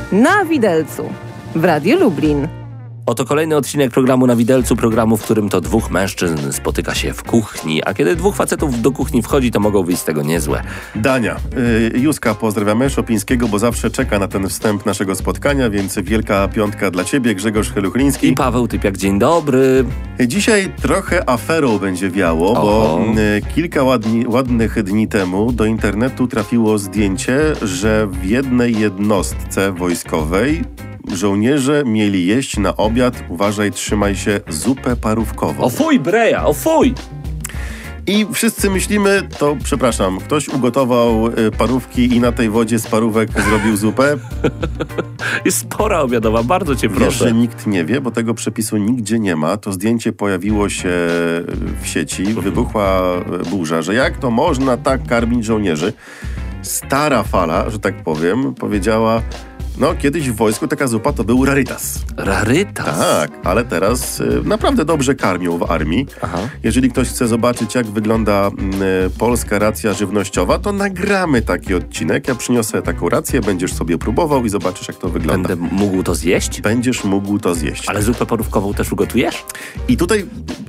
Na widelcu w Radiu Lublin. Oto kolejny odcinek programu Na Widelcu, programu, w którym to dwóch mężczyzn spotyka się w kuchni, a kiedy dwóch facetów do kuchni wchodzi, to mogą wyjść z tego niezłe. Dania. Józka pozdrawiamy, Szopińskiego, bo zawsze czeka na ten wstęp naszego spotkania, więc wielka piątka dla ciebie, Grzegorz Heluchliński. I Paweł Typiak, dzień dobry. Dzisiaj trochę aferą będzie wiało, bo kilka ładnych dni temu do internetu trafiło zdjęcie, że w jednej jednostce wojskowej żołnierze mieli jeść na obiad, uważaj, trzymaj się, zupę parówkową. O fuj, breja, o fuj! I wszyscy myślimy, to przepraszam, ktoś ugotował parówki i na tej wodzie z parówek zrobił zupę? Jest pora obiadowa, bardzo cię proszę. Wiesz, że nikt nie wie, bo tego przepisu nigdzie nie ma. To zdjęcie pojawiło się w sieci, wybuchła burza, że jak to można tak karmić żołnierzy? Stara fala, że tak powiem, powiedziała... No, kiedyś w wojsku taka zupa to był rarytas. Rarytas? Tak, ale teraz naprawdę dobrze karmią w armii. Aha. Jeżeli ktoś chce zobaczyć, jak wygląda polska racja żywnościowa, to nagramy taki odcinek. Ja przyniosę taką rację, będziesz sobie próbował i zobaczysz, jak to wygląda. Będę mógł to zjeść? Będziesz mógł to zjeść. Ale zupę parówkową też ugotujesz? I tutaj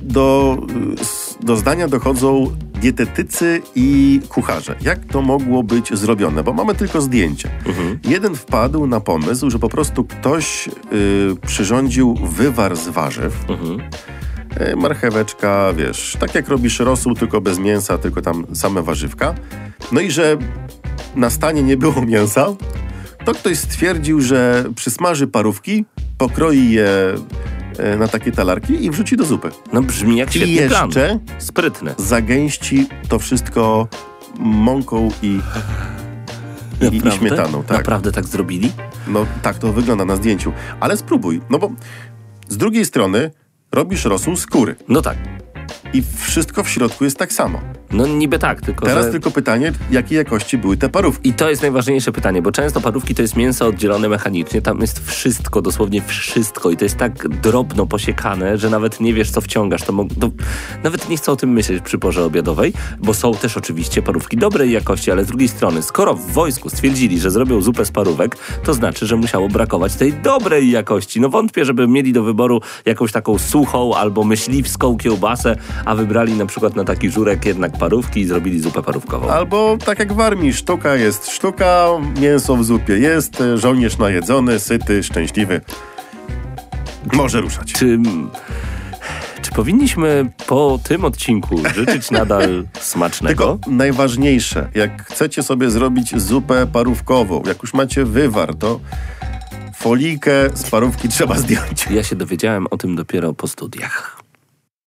do zdania dochodzą dietetycy i kucharze. Jak to mogło być zrobione? Bo mamy tylko zdjęcie. Jeden wpadł na pomysł, że po prostu ktoś przyrządził wywar z warzyw. Marcheweczka, wiesz, tak jak robisz rosół, tylko bez mięsa, tylko tam same warzywka. No i że na stanie nie było mięsa, to ktoś stwierdził, że przysmaży parówki, pokroi je na takie talarki i wrzuci do zupy. No brzmi jak świetny I jeszcze plan. Sprytny. Zagęści to wszystko mąką i śmietaną. Tak. Naprawdę tak zrobili? No tak to wygląda na zdjęciu. Ale spróbuj, no bo z drugiej strony robisz rosół z kury. No tak. I wszystko w środku jest tak samo. No niby tak, tylko Teraz że... tylko pytanie, jakiej jakości były te parówki. I to jest najważniejsze pytanie, bo często parówki to jest mięso oddzielone mechanicznie, tam jest wszystko, dosłownie wszystko i to jest tak drobno posiekane, że nawet nie wiesz, co wciągasz. Nawet nie chcę o tym myśleć przy porze obiadowej, bo są też oczywiście parówki dobrej jakości, ale z drugiej strony, skoro w wojsku stwierdzili, że zrobią zupę z parówek, to znaczy, że musiało brakować tej dobrej jakości. No wątpię, żeby mieli do wyboru jakąś taką suchą albo myśliwską kiełbasę, a wybrali na przykład na taki żurek jednak parówki i zrobili zupę parówkową. Albo tak jak w armii, sztuka jest sztuka, mięso w zupie jest, żołnierz najedzony, syty, szczęśliwy. Może ruszać. Czy powinniśmy po tym odcinku życzyć nadal smacznego? Tylko najważniejsze, jak chcecie sobie zrobić zupę parówkową, jak już macie wywar, to folijkę z parówki trzeba zdjąć. Ja się dowiedziałem o tym dopiero po studiach.